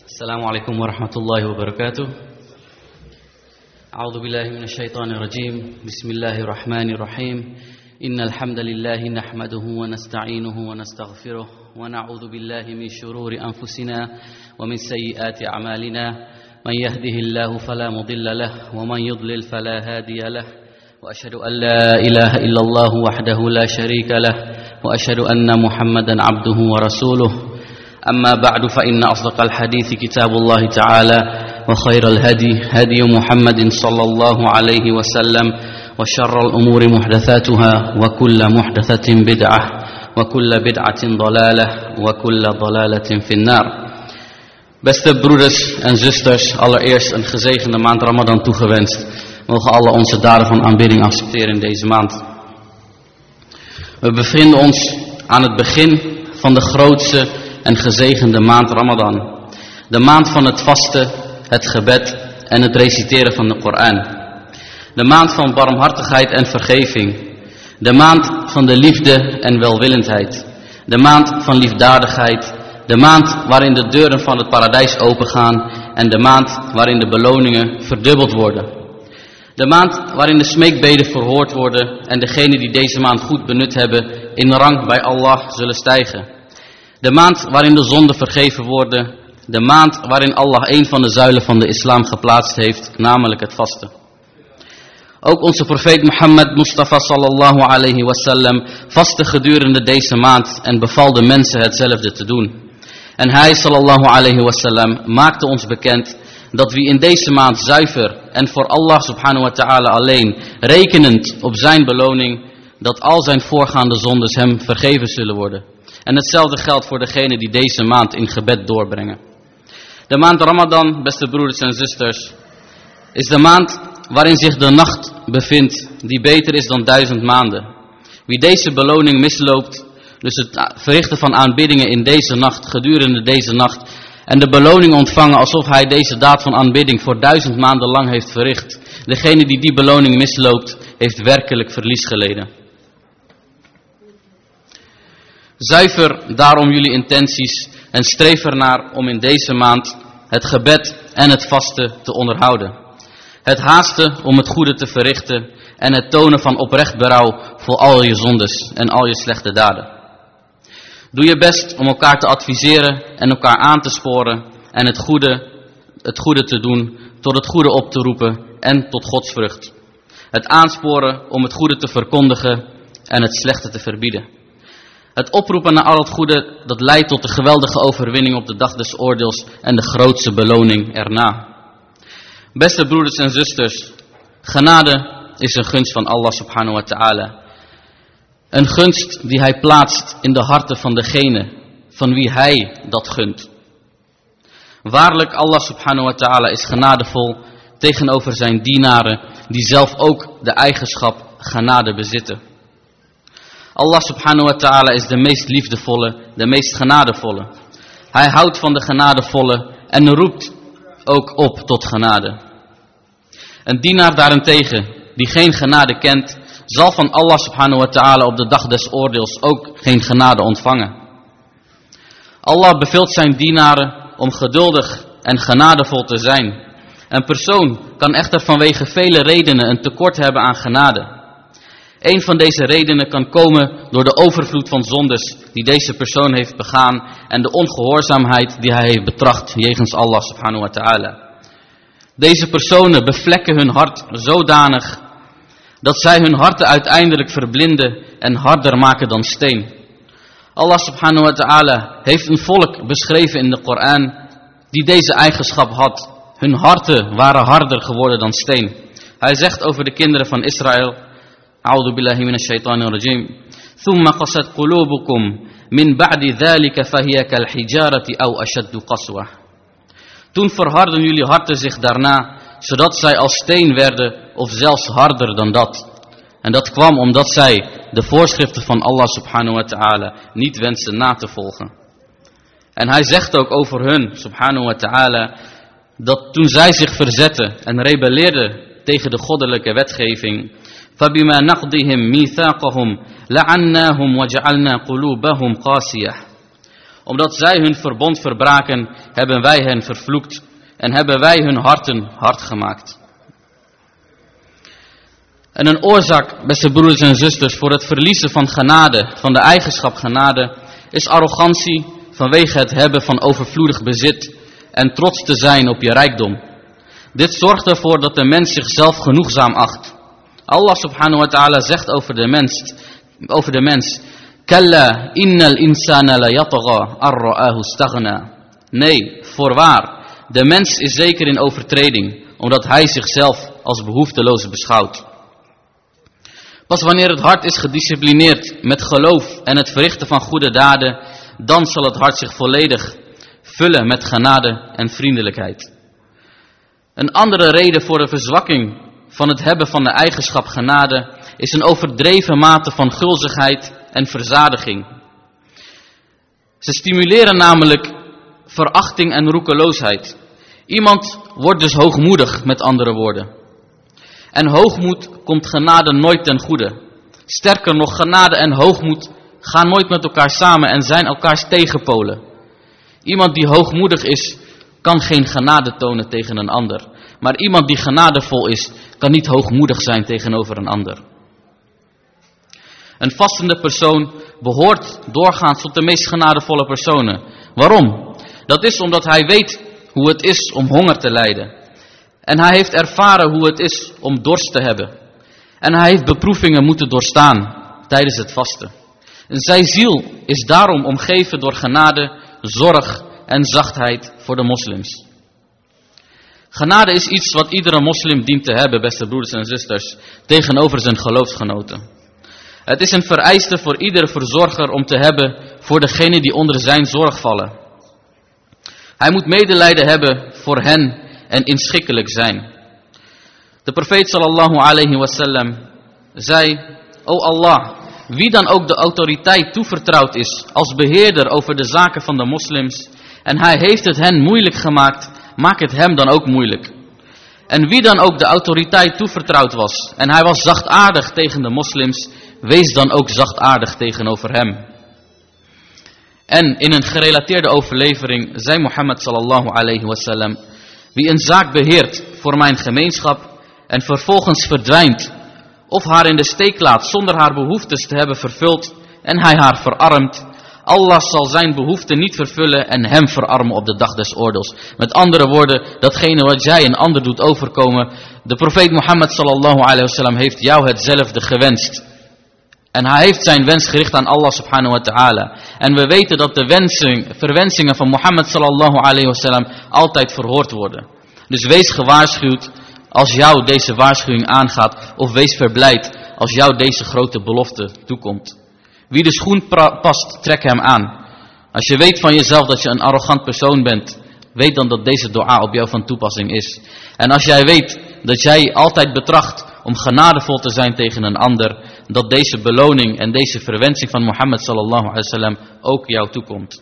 السلام عليكم ورحمة الله وبركاته. أعوذ بالله من الشيطان الرجيم. بسم الله الرحمن الرحيم. إن الحمد لله نحمده ونستعينه ونستغفره ونعوذ بالله من شرور أنفسنا ومن سيئات أعمالنا. من يهده الله فلا مضل له ومن يضلل فلا هادي له. وأشهد أن لا إله إلا الله وحده لا شريك له وأشهد أن محمدا عبده ورسوله. أما بعد فإن أصدق الحديث كتاب الله تعالى وخير الهدي هدي محمد صلى الله عليه وسلم وشر الأمور محدثاتها وكل محدثة بدعة وكل بدعة ضلالة وكل ضلالة في النار. Beste broeders en zusters, allereerst een gezegende maand Ramadan toegewenst. Mogen Allah onze daden van aanbidding accepteren in deze maand. We bevinden ons aan het begin van de grootste en gezegende maand Ramadan. De maand van het vasten, het gebed en het reciteren van de Koran. De maand van barmhartigheid en vergeving. De maand van de liefde en welwillendheid. De maand van liefdadigheid. De maand waarin de deuren van het paradijs opengaan. En de maand waarin de beloningen verdubbeld worden. De maand waarin de smeekbeden verhoord worden. En degenen die deze maand goed benut hebben in rang bij Allah zullen stijgen. De maand waarin de zonden vergeven worden. De maand waarin Allah een van de zuilen van de islam geplaatst heeft, namelijk het vasten. Ook onze profeet Mohammed Mustafa sallallahu alayhi wasallam vastte gedurende deze maand en beval de mensen hetzelfde te doen. En hij sallallahu alayhi wasallam maakte ons bekend dat wie in deze maand zuiver en voor Allah subhanahu wa ta'ala alleen, rekenend op zijn beloning, dat al zijn voorgaande zondes hem vergeven zullen worden. En hetzelfde geldt voor degenen die deze maand in gebed doorbrengen. De maand Ramadan, beste broeders en zusters, is de maand waarin zich de nacht bevindt die beter is dan 1000 maanden. Wie deze beloning misloopt, dus het verrichten van aanbiddingen in deze nacht, gedurende deze nacht, en de beloning ontvangen alsof hij deze daad van aanbidding voor 1000 maanden lang heeft verricht. Degene die die beloning misloopt, heeft werkelijk verlies geleden. Zuiver daarom jullie intenties en streef ernaar om in deze maand het gebed en het vasten te onderhouden. Het haasten om het goede te verrichten en het tonen van oprecht berouw voor al je zondes en al je slechte daden. Doe je best om elkaar te adviseren en elkaar aan te sporen en het goede te doen, tot het goede op te roepen en tot godsvrucht. Het aansporen om het goede te verkondigen en het slechte te verbieden. Het oproepen naar al het goede, dat leidt tot de geweldige overwinning op de dag des oordeels en de grootste beloning erna. Beste broeders en zusters, genade is een gunst van Allah subhanahu wa ta'ala. Een gunst die hij plaatst in de harten van degene van wie hij dat gunt. Waarlijk, Allah subhanahu wa ta'ala is genadevol tegenover zijn dienaren die zelf ook de eigenschap genade bezitten. Allah subhanahu wa ta'ala is de meest liefdevolle, de meest genadevolle. Hij houdt van de genadevolle en roept ook op tot genade. Een dienaar daarentegen, die geen genade kent, zal van Allah subhanahu wa ta'ala op de dag des oordeels ook geen genade ontvangen. Allah beveelt zijn dienaren om geduldig en genadevol te zijn. Een persoon kan echter vanwege vele redenen een tekort hebben aan genade. Een van deze redenen kan komen door de overvloed van zondes die deze persoon heeft begaan en de ongehoorzaamheid die hij heeft betracht jegens Allah subhanahu wa ta'ala. Deze personen bevlekken hun hart zodanig dat zij hun harten uiteindelijk verblinden en harder maken dan steen. Allah subhanahu wa ta'ala heeft een volk beschreven in de Koran die deze eigenschap had. Hun harten waren harder geworden dan steen. Hij zegt over de kinderen van Israël: أعوذ بالله من الشيطان الرجيم ثم قست قلوبكم من بعد ذلك فهي كالحجارة أو أشد قسوة. Toen verharden jullie harten zich daarna, zodat zij als steen werden of zelfs harder dan dat. En dat kwam omdat zij de voorschriften van Allah subhanahu wa ta'ala niet wensten na te volgen. En hij zegt ook over hun subhanahu wa ta'ala dat toen zij zich verzetten en rebelleerden tegen de goddelijke wetgeving, فَبِمَا نَقْضِهِمْ مِيثَاقَهُمْ لَعَنَّاهُمْ وَجَعَلْنَا قُلُوبَهُمْ قَاسِيَةً. Omdat zij hun verbond verbraken, hebben wij hen vervloekt en hebben wij hun harten hard gemaakt. En een oorzaak, beste broeders en zusters, voor het verliezen van genade, van de eigenschap genade, is arrogantie vanwege het hebben van overvloedig bezit en trots te zijn op je rijkdom. Dit zorgt ervoor dat de mens zichzelf genoegzaam acht. Allah subhanahu wa ta'ala zegt over de mens, Kalla innal insana la yatgha ar-ra'ahu istaghna. Nee, voorwaar, de mens is zeker in overtreding, omdat hij zichzelf als behoefteloos beschouwt. Pas wanneer het hart is gedisciplineerd met geloof en het verrichten van goede daden, dan zal het hart zich volledig vullen met genade en vriendelijkheid. Een andere reden voor de verzwakking van het hebben van de eigenschap genade is een overdreven mate van gulzigheid en verzadiging. Ze stimuleren namelijk verachting en roekeloosheid. Iemand wordt dus hoogmoedig, met andere woorden. En hoogmoed komt genade nooit ten goede. Sterker nog, genade en hoogmoed gaan nooit met elkaar samen en zijn elkaars tegenpolen. Iemand die hoogmoedig is, kan geen genade tonen tegen een ander. Maar iemand die genadevol is, kan niet hoogmoedig zijn tegenover een ander. Een vastende persoon behoort doorgaans tot de meest genadevolle personen. Waarom? Dat is omdat hij weet hoe het is om honger te lijden. En hij heeft ervaren hoe het is om dorst te hebben. En hij heeft beproevingen moeten doorstaan tijdens het vasten. En zijn ziel is daarom omgeven door genade, zorg en zachtheid voor de moslims. Genade is iets wat iedere moslim dient te hebben, beste broeders en zusters, tegenover zijn geloofsgenoten. Het is een vereiste voor iedere verzorger om te hebben voor degenen die onder zijn zorg vallen. Hij moet medelijden hebben voor hen en inschikkelijk zijn. De profeet sallallahu alayhi wasallam zei, O Allah, wie dan ook de autoriteit toevertrouwd is als beheerder over de zaken van de moslims en hij heeft het hen moeilijk gemaakt, maak het hem dan ook moeilijk. En wie dan ook de autoriteit toevertrouwd was en hij was zachtaardig tegen de moslims, wees dan ook zachtaardig tegenover hem. En in een gerelateerde overlevering zei Mohammed sallallahu alayhi wasallam, wie een zaak beheert voor mijn gemeenschap en vervolgens verdwijnt of haar in de steek laat zonder haar behoeftes te hebben vervuld en hij haar verarmt, Allah zal zijn behoefte niet vervullen en hem verarmen op de dag des oordeels. Met andere woorden, datgene wat jij een ander doet overkomen, de profeet Mohammed sallallahu alayhi wasallam heeft jou hetzelfde gewenst. En hij heeft zijn wens gericht aan Allah subhanahu wa ta'ala. En we weten dat de verwensingen van Mohammed sallallahu alayhi wasallam altijd verhoord worden. Dus wees gewaarschuwd als jou deze waarschuwing aangaat. Of wees verblijd als jou deze grote belofte toekomt. Wie de schoen past, trek hem aan. Als je weet van jezelf dat je een arrogant persoon bent, weet dan dat deze dua op jou van toepassing is. En als jij weet dat jij altijd betracht om genadevol te zijn tegen een ander, dat deze beloning en deze verwensing van Mohammed sallallahu alaihi wasallam ook jou toekomt.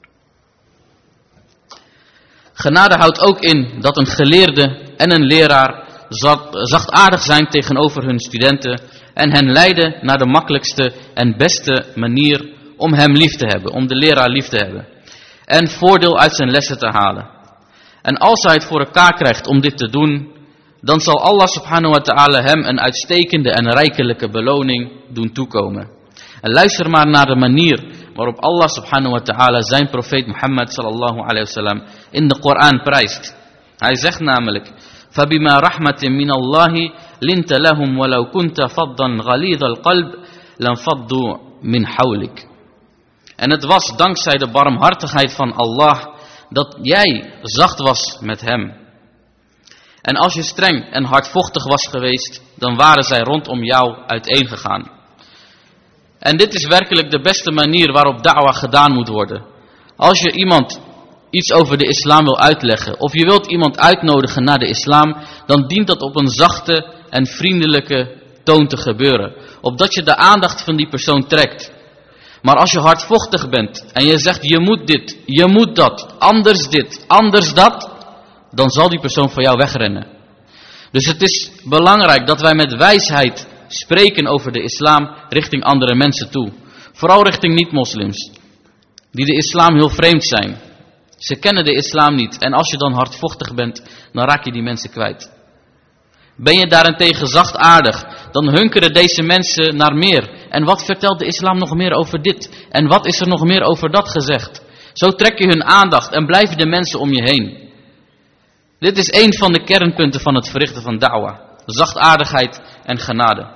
Genade houdt ook in dat een geleerde en een leraar zachtaardig zijn tegenover hun studenten en hen leiden naar de makkelijkste en beste manier om hem lief te hebben, om de leraar lief te hebben. En voordeel uit zijn lessen te halen. En als hij het voor elkaar krijgt om dit te doen, dan zal Allah subhanahu wa ta'ala hem een uitstekende en rijkelijke beloning doen toekomen. En luister maar naar de manier waarop Allah subhanahu wa ta'ala zijn profeet Mohammed sallallahu alayhi wasallam in de Koran prijst. Hij zegt namelijk, فَبِمَا رَحْمَةٍ مِّنَ اللَّهِ لِنْتَ لَهُمْ وَلَوْ كُنْتَ فَضًّا غَلِيظَ الْقَلْبِ لَانْفَضُّوا مِنْ حَوْلِكَ. En het was dankzij de barmhartigheid van Allah dat jij zacht was met hem. En als je streng en hardvochtig was geweest, dan waren zij rondom jou uiteengegaan. En dit is werkelijk de beste manier waarop da'wah gedaan moet worden. Als je iemand iets over de islam wil uitleggen, of je wilt iemand uitnodigen naar de islam, dan dient dat op een zachte en vriendelijke toon te gebeuren. Opdat je de aandacht van die persoon trekt. Maar als je hardvochtig bent en je zegt je moet dit, je moet dat, anders dit, anders dat, dan zal die persoon van jou wegrennen. Dus het is belangrijk dat wij met wijsheid spreken over de islam richting andere mensen toe. Vooral richting niet-moslims. die de islam heel vreemd zijn. Ze kennen de islam niet. En als je dan hardvochtig bent, dan raak je die mensen kwijt. Ben je daarentegen zachtaardig, dan hunkeren deze mensen naar meer. En wat vertelt de islam nog meer over dit? En wat is er nog meer over dat gezegd? Zo trek je hun aandacht en blijven de mensen om je heen. Dit is een van de kernpunten van het verrichten van da'wa. Zachtaardigheid en genade.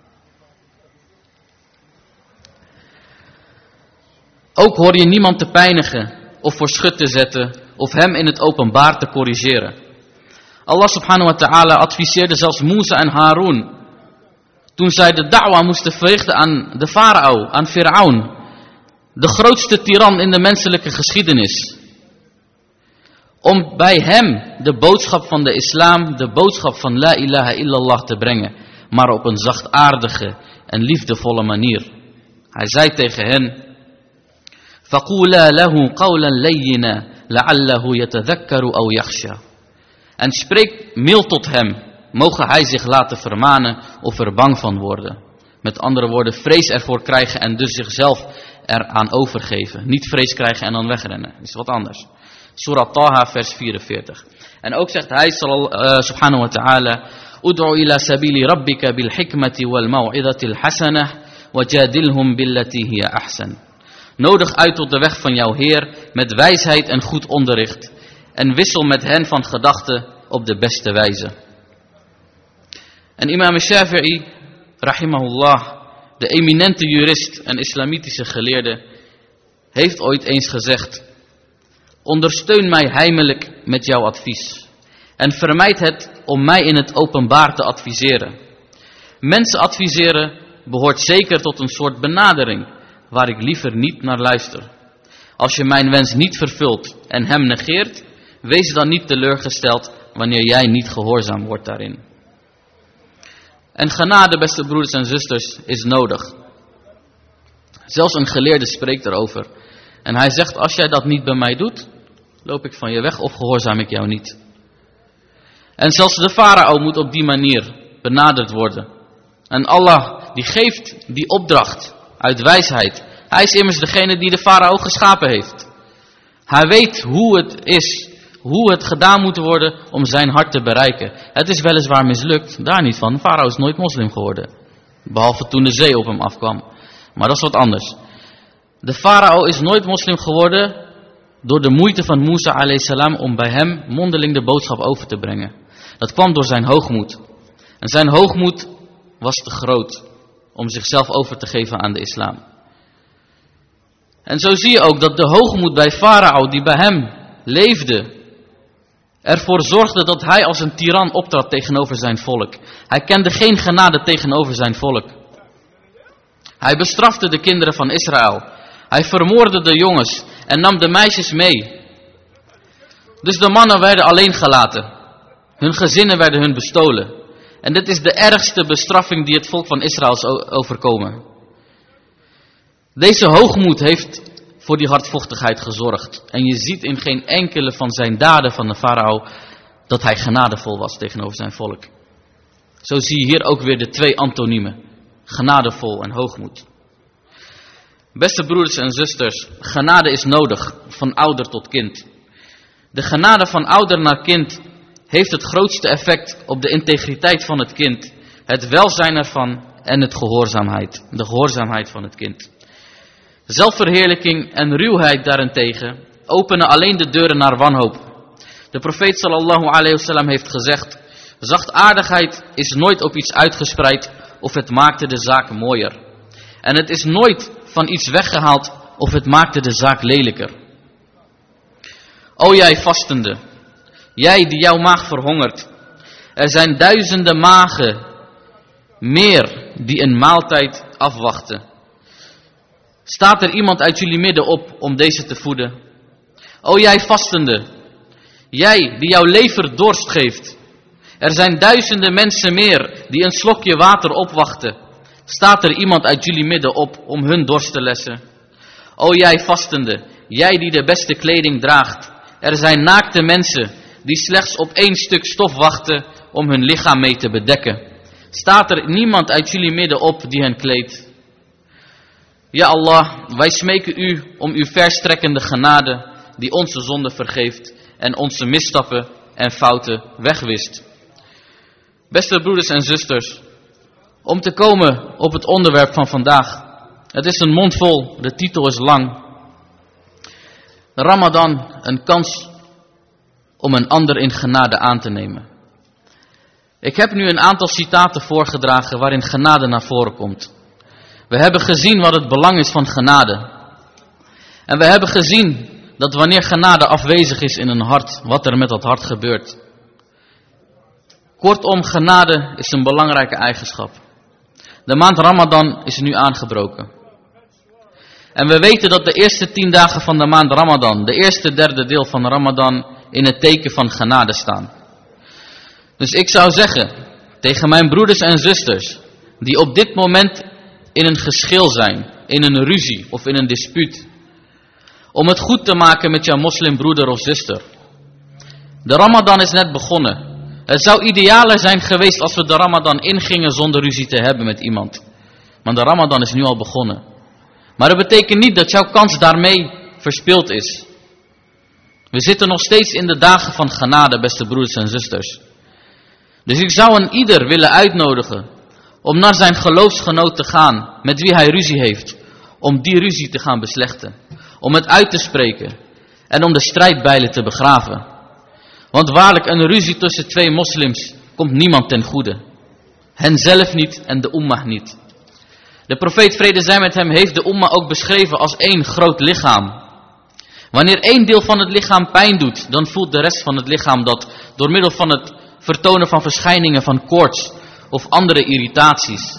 Ook hoor je niemand te pijnigen of voor schut te zetten of hem in het openbaar te corrigeren. Allah subhanahu wa ta'ala adviseerde zelfs Musa en Harun toen zij de da'wa moesten verrichten aan de farao, aan Fir'aun, de grootste tiran in de menselijke geschiedenis, om bij hem de boodschap van de islam, de boodschap van la ilaha illallah te brengen, maar op een zachtaardige en liefdevolle manier. Hij zei tegen hen: فَقُولَا لَهُ قَوْلًا لَيِّنًا لَعَلَّهُ يَتَذَكَّرُ أَوْ يَخْشَى. En spreek mild tot hem, mogen hij zich laten vermanen of er bang van worden. Met andere woorden, vrees ervoor krijgen en dus zichzelf eraan overgeven. Niet vrees krijgen en dan wegrennen, dat is wat anders. Surah Taha vers 44. En ook zegt hij subhanahu wa ta'ala: Ud'u ila sabili rabbika bil hikmati wal maw'idati al hasanah wajadilhum billati hiya ahsan. Nodig uit tot de weg van jouw Heer met wijsheid en goed onderricht. En wissel met hen van gedachten op de beste wijze. En imam Shafi'i, rahimahullah, de eminente jurist en islamitische geleerde, heeft ooit eens gezegd: ondersteun mij heimelijk met jouw advies. En vermijd het om mij in het openbaar te adviseren. Mensen adviseren behoort zeker tot een soort benadering, waar ik liever niet naar luister. Als je mijn wens niet vervult en hem negeert, wees dan niet teleurgesteld wanneer jij niet gehoorzaam wordt daarin. En genade, beste broeders en zusters, is nodig. Zelfs een geleerde spreekt erover. En hij zegt: als jij dat niet bij mij doet, loop ik van je weg of gehoorzaam ik jou niet. En zelfs de farao moet op die manier benaderd worden. En Allah die geeft die opdracht uit wijsheid. Hij is immers degene die de farao geschapen heeft. Hij weet hoe het is, hoe het gedaan moet worden om zijn hart te bereiken. Het is weliswaar mislukt, daar niet van. De farao is nooit moslim geworden. Behalve toen de zee op hem afkwam. Maar dat is wat anders. De farao is nooit moslim geworden door de moeite van Musa alayhi salam om bij hem mondeling de boodschap over te brengen. Dat kwam door zijn hoogmoed. En zijn hoogmoed was te groot om zichzelf over te geven aan de islam. En zo zie je ook dat de hoogmoed bij farao die bij hem leefde ervoor zorgde dat hij als een tiran optrad tegenover zijn volk. Hij kende geen genade tegenover zijn volk. Hij bestrafte de kinderen van Israël. Hij vermoordde de jongens en nam de meisjes mee. Dus de mannen werden alleen gelaten. Hun gezinnen werden hun bestolen. En dit is de ergste bestraffing die het volk van Israël is overkomen. Deze hoogmoed heeft voor die hardvochtigheid gezorgd. En je ziet in geen enkele van zijn daden van de farao dat hij genadevol was tegenover zijn volk. Zo zie je hier ook weer de twee antoniemen. Genadevol en hoogmoed. Beste broeders en zusters, genade is nodig, van ouder tot kind. De genade van ouder naar kind heeft het grootste effect op de integriteit van het kind, het welzijn ervan en de gehoorzaamheid van het kind. Zelfverheerlijking en ruwheid daarentegen openen alleen de deuren naar wanhoop. De profeet sallallahu alayhi wasallam heeft gezegd: zachtaardigheid is nooit op iets uitgespreid of het maakte de zaak mooier. En het is nooit van iets weggehaald of het maakte de zaak lelijker. O jij vastende, jij die jouw maag verhongert. Er zijn duizenden magen meer die een maaltijd afwachten. Staat er iemand uit jullie midden op om deze te voeden? O jij vastende, jij die jouw lever dorst geeft. Er zijn duizenden mensen meer die een slokje water opwachten. Staat er iemand uit jullie midden op om hun dorst te lessen? O jij vastende, jij die de beste kleding draagt. Er zijn naakte mensen die slechts op 1 stuk stof wachten om hun lichaam mee te bedekken. Staat er niemand uit jullie midden op die hen kleedt? Ja Allah, wij smeken u om uw verstrekkende genade die onze zonde vergeeft en onze misstappen en fouten wegwist. Beste broeders en zusters, om te komen op het onderwerp van vandaag. Het is een mond vol, de titel is lang. Ramadan, een kans om een ander in genade aan te nemen. Ik heb nu een aantal citaten voorgedragen waarin genade naar voren komt. We hebben gezien wat het belang is van genade. En we hebben gezien dat wanneer genade afwezig is in een hart, wat er met dat hart gebeurt. Kortom, genade is een belangrijke eigenschap. De maand Ramadan is nu aangebroken. En we weten dat de eerste 10 dagen van de maand Ramadan, de eerste derde deel van Ramadan, in het teken van genade staan. Dus ik zou zeggen tegen mijn broeders en zusters, die op dit moment in een geschil zijn, in een ruzie of in een dispuut, om het goed te maken met jouw moslimbroeder of zuster. De Ramadan is net begonnen. Het zou idealer zijn geweest als we de Ramadan ingingen zonder ruzie te hebben met iemand. Maar de Ramadan is nu al begonnen. Maar dat betekent niet dat jouw kans daarmee verspild is. We zitten nog steeds in de dagen van genade, beste broeders en zusters. Dus ik zou een ieder willen uitnodigen om naar zijn geloofsgenoot te gaan met wie hij ruzie heeft. Om die ruzie te gaan beslechten. Om het uit te spreken. En om de strijdbijlen te begraven. Want waarlijk, een ruzie tussen 2 moslims komt niemand ten goede. Hen zelf niet en de ummah niet. De profeet vrede zij met hem heeft de ummah ook beschreven als 1 groot lichaam. Wanneer 1 deel van het lichaam pijn doet, dan voelt de rest van het lichaam dat door middel van het vertonen van verschijningen van koorts of andere irritaties.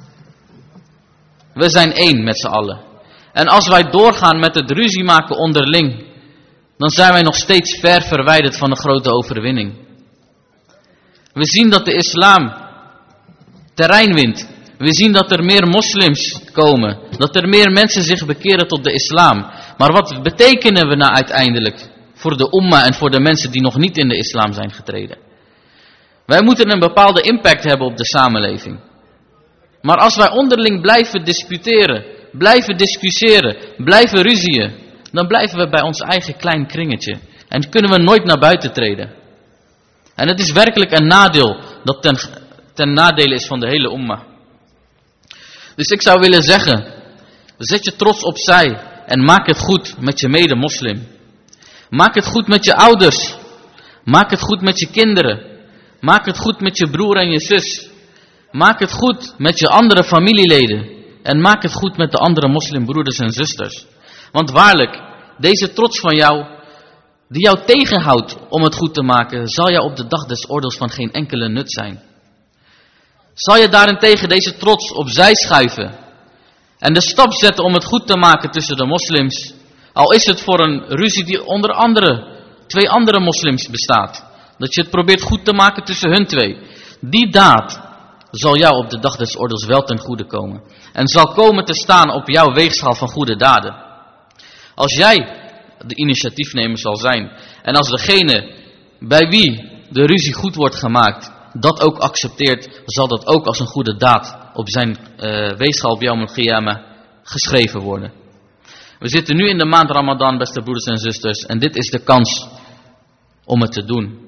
We zijn 1 met z'n allen. En als wij doorgaan met het ruzie maken onderling, dan zijn wij nog steeds ver verwijderd van een grote overwinning. We zien dat de islam terrein wint. We zien dat er meer moslims komen. Dat er meer mensen zich bekeren tot de islam. Maar wat betekenen we nou uiteindelijk voor de ummah en voor de mensen die nog niet in de islam zijn getreden? Wij moeten een bepaalde impact hebben op de samenleving. Maar als wij onderling blijven disputeren, blijven discussiëren, blijven ruzieën, dan blijven we bij ons eigen klein kringetje. En kunnen we nooit naar buiten treden. En het is werkelijk een nadeel dat ten nadele is van de hele ummah. Dus ik zou willen zeggen, zet je trots opzij en maak het goed met je mede-moslim. Maak het goed met je ouders. Maak het goed met je kinderen. Maak het goed met je broer en je zus. Maak het goed met je andere familieleden. En maak het goed met de andere moslimbroeders en zusters. Want waarlijk, deze trots van jou, die jou tegenhoudt om het goed te maken, zal jou op de dag des oordeels van geen enkele nut zijn. Zal je daarentegen deze trots opzij schuiven en de stap zetten om het goed te maken tussen de moslims, al is het voor een ruzie die onder andere 2 andere moslims bestaat, dat je het probeert goed te maken tussen hun 2. Die daad zal jou op de dag des oordeels wel ten goede komen en zal komen te staan op jouw weegschaal van goede daden. Als jij de initiatiefnemer zal zijn en als degene bij wie de ruzie goed wordt gemaakt dat ook accepteert, zal dat ook als een goede daad op zijn weegschaal op Yawm al-Qiyamah geschreven worden. We zitten nu in de maand Ramadan, beste broeders en zusters, en dit is de kans om het te doen.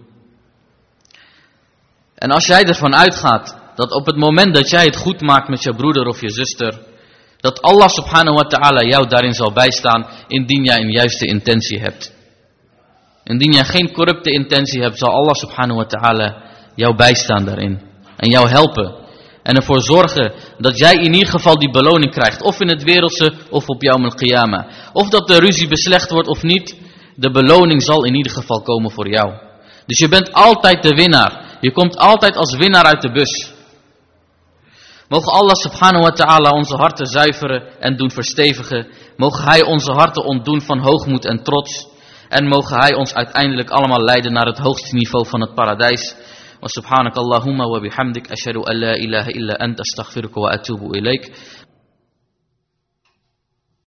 En als jij ervan uitgaat dat op het moment dat jij het goed maakt met je broeder of je zuster, dat Allah subhanahu wa ta'ala jou daarin zal bijstaan, indien jij een juiste intentie hebt. Indien jij geen corrupte intentie hebt, zal Allah subhanahu wa ta'ala jou bijstaan daarin. En jou helpen. En ervoor zorgen dat jij in ieder geval die beloning krijgt. Of in het wereldse of op Yawm al-Qiyamah. Of dat de ruzie beslecht wordt of niet. De beloning zal in ieder geval komen voor jou. Dus je bent altijd de winnaar. Je komt altijd als winnaar uit de bus. Mogen Allah subhanahu wa ta'ala onze harten zuiveren en doen verstevigen. Mogen Hij onze harten ontdoen van hoogmoed en trots. En mogen Hij ons uiteindelijk allemaal leiden naar het hoogste niveau van het paradijs. Wa subhanak Allahumma wa bihamdik ashhadu an la ilaha illa anta astaghfiruka wa atubu ilaik.